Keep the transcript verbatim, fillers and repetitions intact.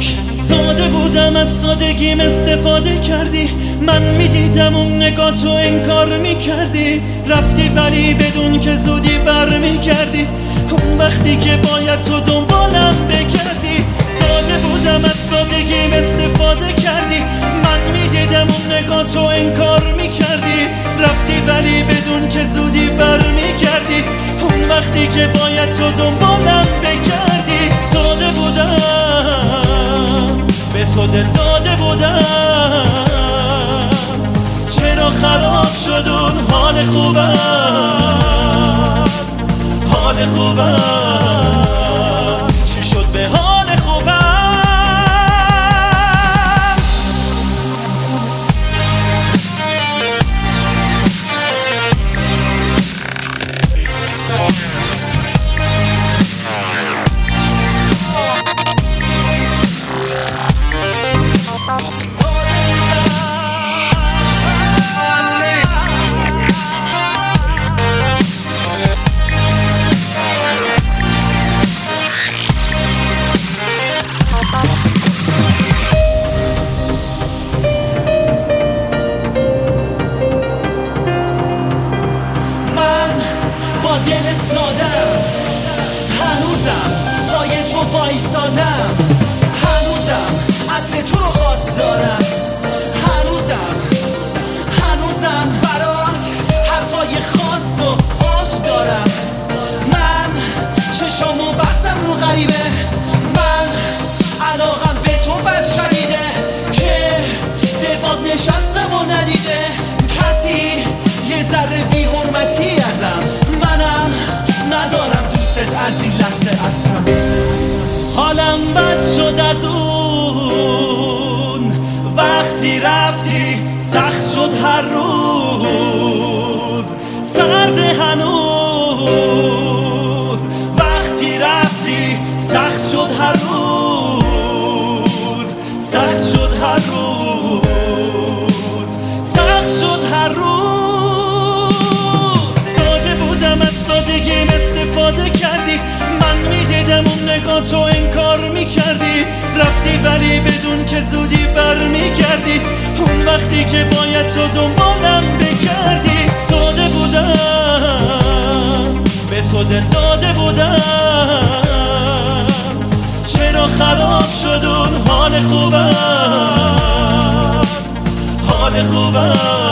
ساده بودم از سادگیم استفاده کردی، من میدیدم اون نگاه تو انکار میکردی، رفتی ولی بدون که زودی بر میگردی، اون وقتی که باید تو دنبالم بگردی. ساده بودم از سادگیم استفاده کردی، من میدیدم اون نگاه تو انکار میکردی، رفتی ولی بدون که زودی بر میگردی، اون وقتی که باید تو دنبالم بگردی. ساده بودم به تو دل داده بودم، چرا خراب شد اون حال خوبم؟ حال خوبم چی شد به حال خوبم؟ دل سادم هنوزم پای تو وایسادم، هنوزم عطر تو رو خواست دارم، هنوزم هنوزم برات حرفای خاص و آش دارم. من چشامو بستم رو غریبه، من علاقم به تو بد شدیده که دفاع نشستم و ندیده کسی یه ذره بی حرمتی ازم، منم ندارم دوست از این لحظه اصلا. حالم بد شد از اون وقتی رفتی، سخت شد هر روز سرد هنوز، وقتی رفتی سخت شد هر روز، سخت شد هر روز، سخت شد هر روز. سادگیم استفاده کردی، من میدیدم اون نگاه تو انکار میکردی، رفتی ولی بدون که زودی بر میگردی، اون وقتی که باید تو دنبالم بگردی. ساده بودم به تو دل داده بودم، چرا خراب شد اون حال خوبم؟ حال خوبم